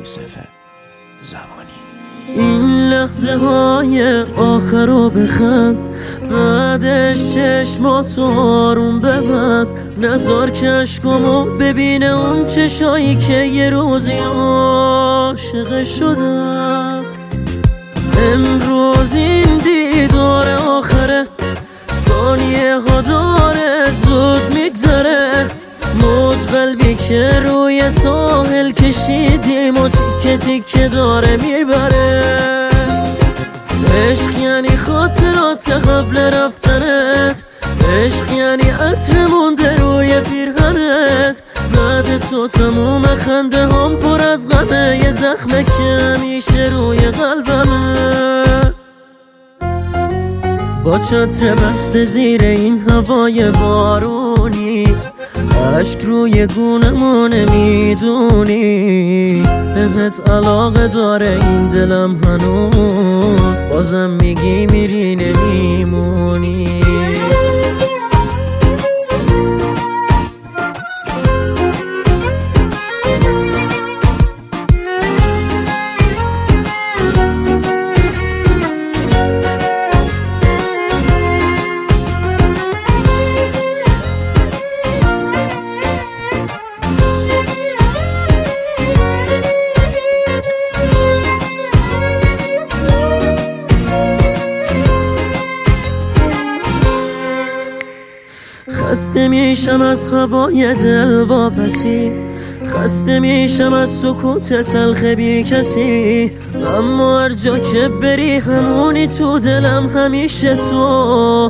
یوسف زمانی. این لحظه های آخر رو بخند، بعدش چشماتو آروم ببند. نزار که عشقامو ببینه اون چشایی که یه روزی عاشق شدم. امروز این دیدار آخره، ثانیه ها داره زود میگذره. موج قلبی که روی ساحل کشیدیم و تیکه تیکه داره میبره. عشق یعنی خاطرات قبل رفتنت، عشق یعنی عطر مونده روی پیرهنت. بعد تو تموم خنده هم پر از غمه، یه زخمه که همیشه روی قلبمه. با چتر بسته زیر این هوای بارونی، عشق روی گونه‌مو نمیدونی. بهت علاقه داره این دلم هنوز، بازم میگی میری نمیمونی. خسته میشم از هوای دل واپسی، خسته میشم از سکوت تلخ بی کسی. اما هر جا که بری همونی تو دلم، همیشه تو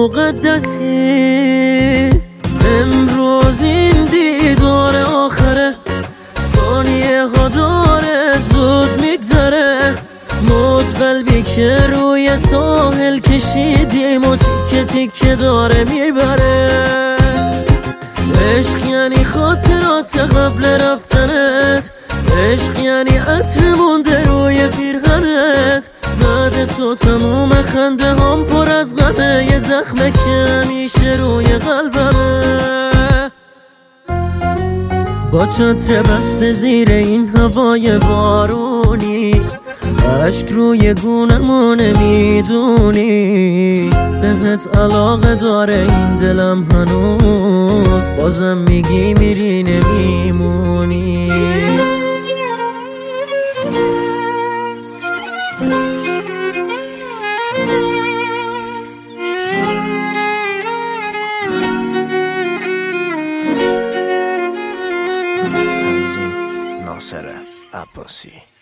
مقدسی. امروز این دیدار آخره، ثانیه ها داره زود میگذره. موج قلبی که روی ساحل کشیدیم و تیکه تیکه داره میبره. عشق یعنی خاطرات قبل رفتنت، عشق یعنی عطر مونده روی پیرهنت. بعد تو تموم خنده هم پر از غمه، یه زخمه که همیشه روی قلبمه. با چتر بسته زیر این هوای بارونی، عشق روی گونه‌مو نمیدونی. بهت علاقه داره این دلم هنوز، بازم میگی میری نمیمونی. تنظیم ناصر عباسی.